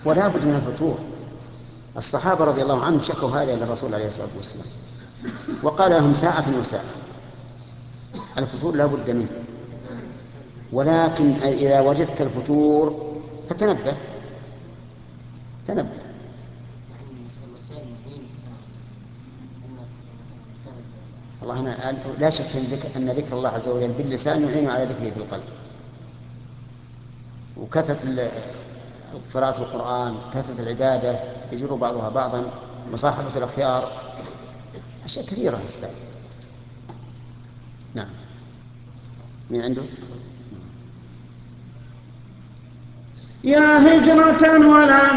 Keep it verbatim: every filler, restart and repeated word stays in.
ولا بد من الفطور. الصحابة رضي الله عنهم شكوا هذا إلى الرسول عليه الصلاة والسلام وقال لهم ساعة وساعة. الفطور لا بد منه، ولكن إذا وجدت الفطور فتنبه تنبه. والله أنا لا شك أن ذكر الله عز وجل باللسان يعين على ذكره بالقلب، وكثرة قراءة القرآن، كثرة العبادة يجر بعضها بعضا، مصاحبة الأخيار، أشياء كثيرة أسباب. نعم. من عنده؟ يا هجرة ولا